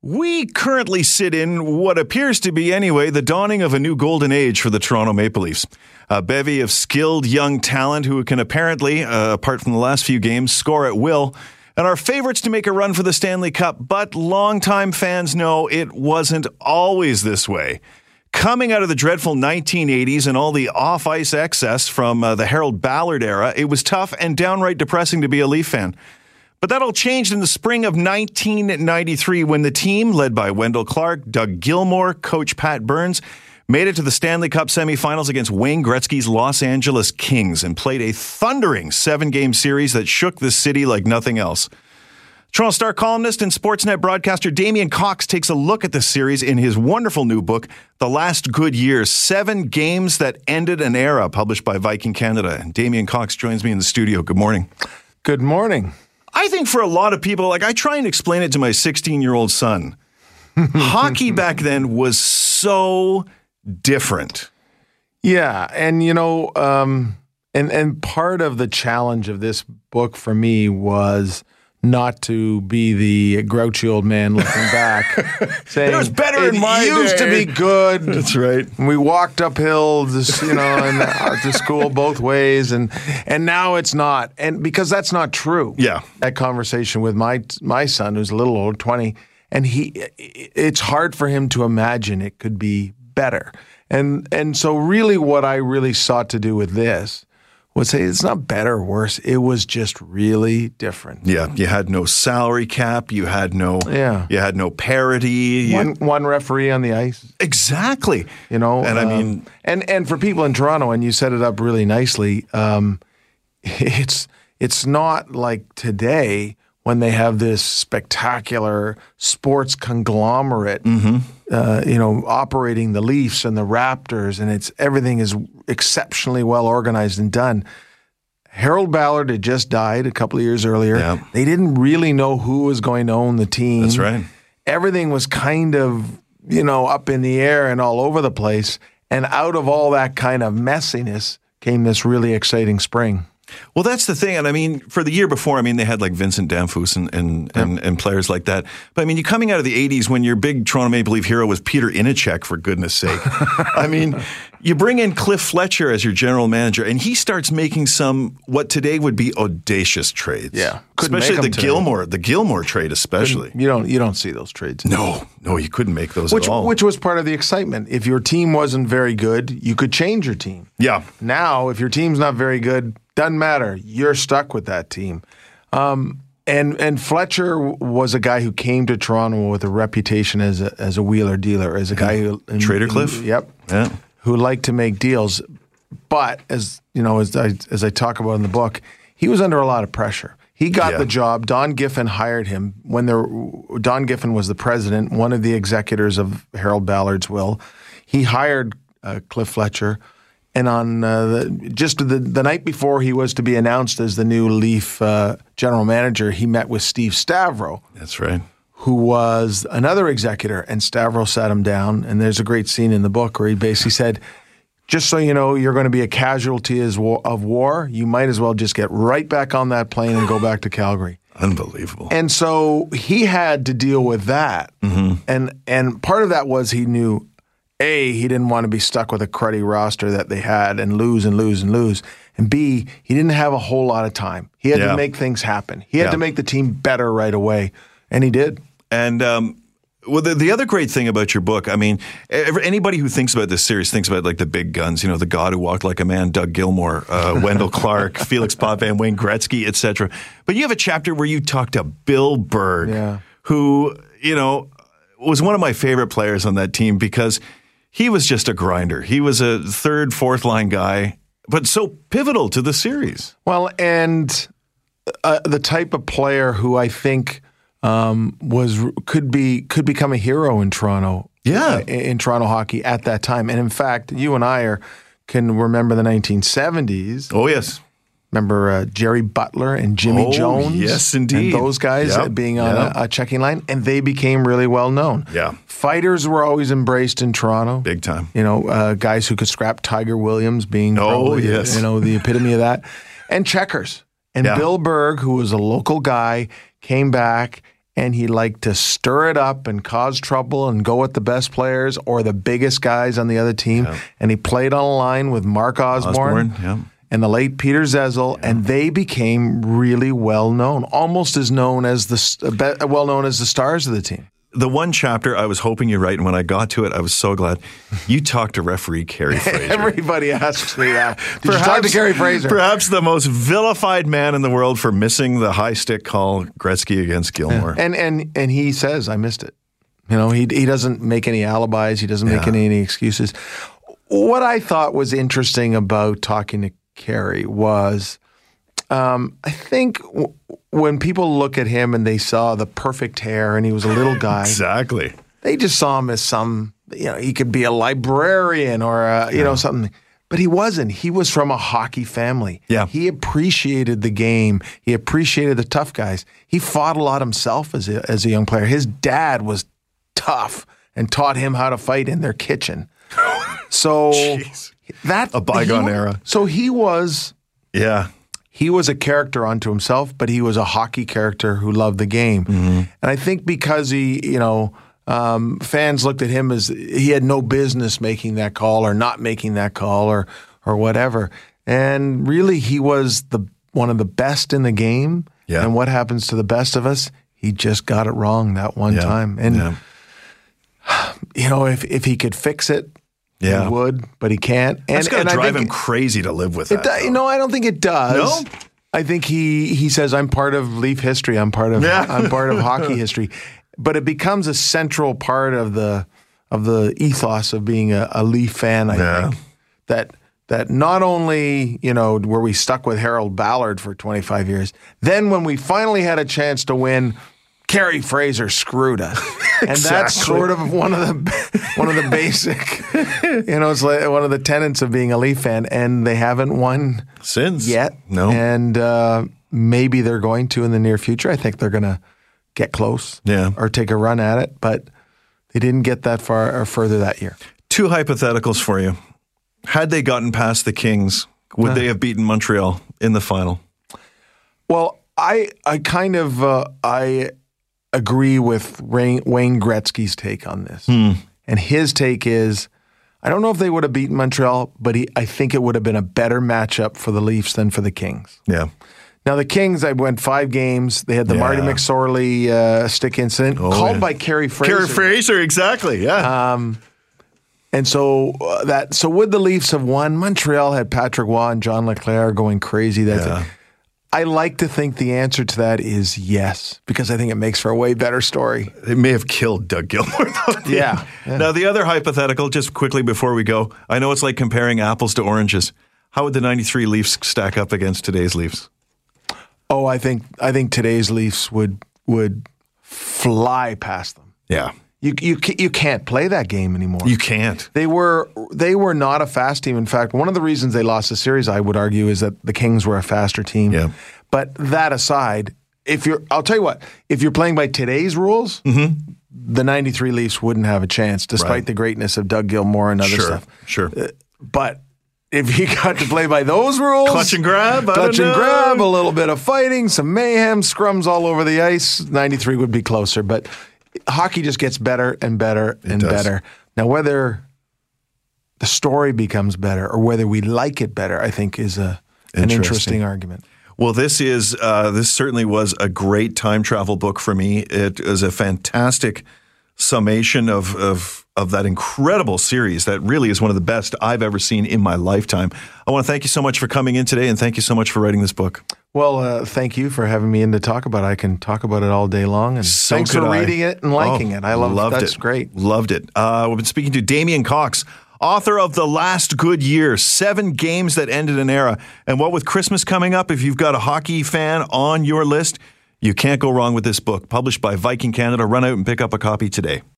We currently sit in what appears to be, anyway, the dawning of a new golden age for the Toronto Maple Leafs. A bevy of skilled young talent who can apparently, apart from the last few games, score at will, and are favorites to make a run for the Stanley Cup. But longtime fans know it wasn't always this way. Coming out of the dreadful 1980s and all the off-ice excess from the Harold Ballard era, it was tough and downright depressing to be a Leaf fan. But that all changed in the spring of 1993 when the team, led by Wendell Clark, Doug Gilmour, coach Pat Burns, made it to the Stanley Cup semifinals against Wayne Gretzky's Los Angeles Kings and played a thundering 7-game series that shook the city like nothing else. Toronto Star columnist and Sportsnet broadcaster Damien Cox takes a look at the series in his wonderful new book, The Last Good Years, 7 Games That Ended an Era, published by Viking Canada. And Damien Cox joins me in the studio. Good morning. Good morning. I think for a lot of people, I try and explain it to my 16-year-old son. Hockey back then was so different. Yeah, and and part of the challenge of this book for me was not to be the grouchy old man looking back, saying it was better in my day. It used to be good. That's right. We walked uphill, and to school both ways, and now it's not. And because that's not true. Yeah. That conversation with my son, who's a little older, 20, and it's hard for him to imagine it could be better. And so really what I really sought to do with this was say it's not better or worse. It was just really different. Yeah, you had no salary cap. You had no parity. One referee on the ice. Exactly. And I mean, and for people in Toronto, and you set it up really nicely. It's not like today when they have this spectacular sports conglomerate, operating the Leafs and the Raptors, and everything is exceptionally well organized and done. Harold Ballard had just died a couple of years earlier. Yeah. They didn't really know who was going to own the team. That's right. Everything was kind of, up in the air and all over the place. And out of all that kind of messiness came this really exciting spring. Well, that's the thing. And I mean, for the year before, they had like Vincent Damphousse and players like that. But I mean, you're coming out of the 80s when your big Toronto Maple Leaf hero was Peter Inachek, for goodness sake. I mean, you bring in Cliff Fletcher as your general manager, and he starts making what today would be audacious trades. Yeah. Especially the Gilmour trade, especially. You don't see those trades. No, you couldn't make those at all. Which was part of the excitement. If your team wasn't very good, you could change your team. Yeah. Now, if your team's not very good, doesn't matter. You're stuck with that team. And Fletcher was a guy who came to Toronto with a reputation as a wheeler dealer, as a guy who Trader Cliff. Yep. Yeah. Who liked to make deals, but as I talk about in the book, he was under a lot of pressure. He got the job. Don Giffen hired him when Don Giffen was the president, one of the executors of Harold Ballard's will. He hired Cliff Fletcher. And on the night before he was to be announced as the new Leaf general manager, he met with Steve Stavro. That's right. Who was another executor. And Stavro sat him down. And there's a great scene in the book where he basically said, just so you know, you're going to be a casualty of war. You might as well just get right back on that plane and go back to Calgary. Unbelievable. And so he had to deal with that. Mm-hmm. And part of that was he knew, A, he didn't want to be stuck with a cruddy roster that they had and lose and lose and lose. And B, he didn't have a whole lot of time. He had to make things happen. He had to make the team better right away. And he did. And the other great thing about your book, anybody who thinks about this series thinks about like the big guns, the God who walked like a man, Doug Gilmour, Wendell Clark, Felix Potvin, Wayne Gretzky, etc. But you have a chapter where you talk to Bill Berg, who, was one of my favorite players on that team because he was just a grinder. He was a third, fourth line guy, but so pivotal to the series. Well, and the type of player who I think could become a hero in Toronto. Yeah, in Toronto hockey at that time. And in fact, you and I can remember the 1970s. Oh yes. Remember Jerry Butler and Jimmy Jones? Yes, indeed. And those guys being on a checking line, and they became really well known. Yeah. Fighters were always embraced in Toronto. Big time. Guys who could scrap. Tiger Williams being probably, the epitome of that. And checkers. And Bill Berg, who was a local guy, came back and he liked to stir it up and cause trouble and go with the best players or the biggest guys on the other team. Yeah. And he played on a line with Mark Osborne. And the late Peter Zezel, and they became really well known, almost as known as well known as the stars of the team. The one chapter I was hoping you'd write, and when I got to it, I was so glad. You talked to referee Kerry Fraser. Everybody asks me that. Did you talk to Kerry Fraser? Perhaps the most vilified man in the world for missing the high stick call, Gretzky against Gilmore. Yeah. And he says, I missed it. You know, he doesn't make any alibis. He doesn't make any excuses. What I thought was interesting about talking to Kerry was, I think when people look at him and they saw the perfect hair and he was a little guy. Exactly. They just saw him as he could be a librarian or, something. But he wasn't. He was from a hockey family. Yeah. He appreciated the game. He appreciated the tough guys. He fought a lot himself as a young player. His dad was tough and taught him how to fight in their kitchen. So a bygone era. So he was. Yeah. He was a character unto himself, but he was a hockey character who loved the game. Mm-hmm. And I think because fans looked at him as he had no business making that call or not making that call or whatever. And really, he was one of the best in the game. Yeah. And what happens to the best of us? He just got it wrong that one time. And, if he could fix it, he would, but he can't. That's going to drive him crazy to live with that. I don't think it does. No? I think he says, I'm part of Leaf history. I'm part of hockey history. But it becomes a central part of the ethos of being a Leaf fan, I think. That not only, were we stuck with Harold Ballard for 25 years, then when we finally had a chance to win, Kerry Fraser screwed us. And that's sort of one of the basic, it's like one of the tenets of being a Leaf fan. And they haven't won since yet. No. And maybe they're going to in the near future. I think they're going to get close or take a run at it. But they didn't get that far or further that year. Two hypotheticals for you. Had they gotten past the Kings, would they have beaten Montreal in the final? Well, I agree with Wayne Gretzky's take on this. And his take is, I don't know if they would have beaten Montreal, but I think it would have been a better matchup for the Leafs than for the Kings. Yeah. Now, the Kings, I went 5 games. They had the Marty McSorley stick incident called by Kerry Fraser. Kerry Fraser, exactly, yeah. And so would the Leafs have won? Montreal had Patrick Waugh and John LeClair going crazy. I like to think the answer to that is yes, because I think it makes for a way better story. It may have killed Doug Gilmore, though. Yeah. Now, the other hypothetical, just quickly before we go, I know it's like comparing apples to oranges. How would the 93 Leafs stack up against today's Leafs? Oh, I think today's Leafs would fly past them. Yeah. You can't play that game anymore. You can't. They were not a fast team. In fact, one of the reasons they lost the series, I would argue, is that the Kings were a faster team. Yeah. But that aside, I'll tell you what, if you're playing by today's rules, the 93 Leafs wouldn't have a chance, despite the greatness of Doug Gilmore and other stuff. Sure. But if you got to play by those rules, clutch and grab, a little bit of fighting, some mayhem, scrums all over the ice, 93 would be closer. But hockey just gets better and better and better. Now, whether the story becomes better or whether we like it better, I think is an interesting argument. Well, this certainly was a great time travel book for me. It is a fantastic summation of that incredible series that really is one of the best I've ever seen in my lifetime. I want to thank you so much for coming in today, and thank you so much for writing this book. Well, thank you for having me in to talk about it. I can talk about it all day long. And thanks for reading it and liking it. I loved it. That's great. Loved it. We've been speaking to Damien Cox, author of The Last Good Year, 7 games that ended an era. And what with Christmas coming up, if you've got a hockey fan on your list, you can't go wrong with this book. Published by Viking Canada. Run out and pick up a copy today.